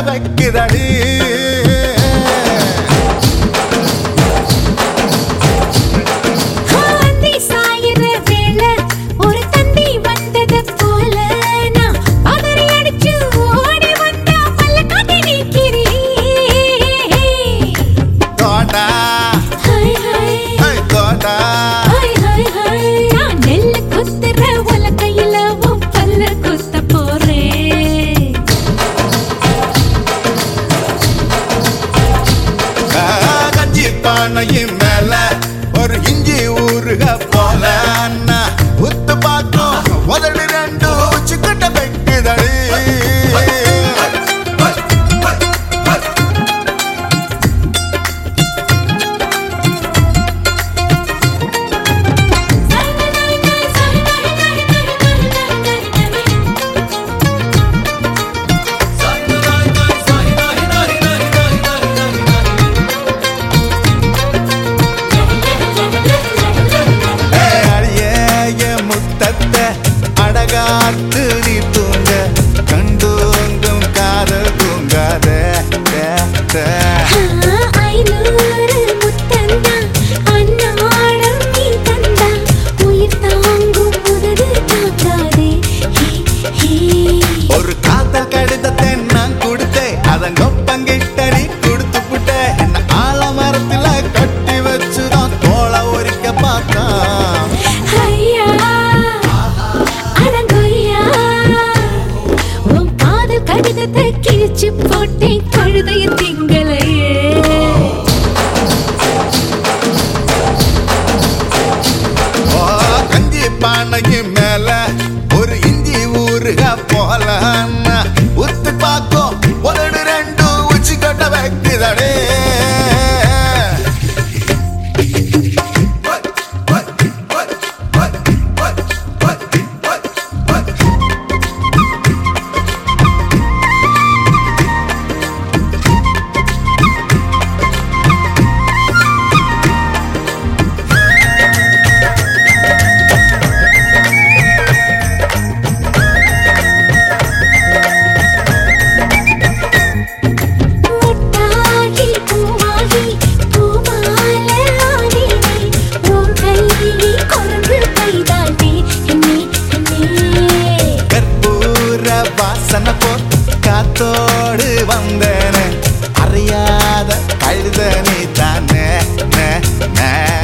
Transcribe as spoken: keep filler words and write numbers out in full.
வைக்குதடி மேல ஒரு இஞ்சி ஊருக போல உத்து பார்த்தோம் உதடு ரெண்டு உச்சிக்கிட்ட வைக்குதடி அடகாத்து நீ தூங்க கண்டோங்கும் காதல் தூங்காத ஐநூறு முத்தந்தா அன்னாடம் நீ தந்தா உயிர் தாங்கும் உதடு தாங்காதே ஒரு காதல் கடிதத்தை நான் கொடுத்தேன் அதன் கொப்பங்கிட்ட நீ கொடுத்து புட்ட என்ன ஆலமரத்துல கட்டி வச்சுதான் தோளை ஒரிக்க பார்த்தான் கடிதத்தை கிழிச்சு போட்டேன் கழுதைய திங்களையே கஞ்சி பானையும் மேல ஒரு இஞ்சி ஊருக போல உத்து பார்க்கும் உதடு ரெண்டு உச்சி கட்ட வைக்குதடே காத்தோடு வந்தேனே அறியாத கழுத நீ தானே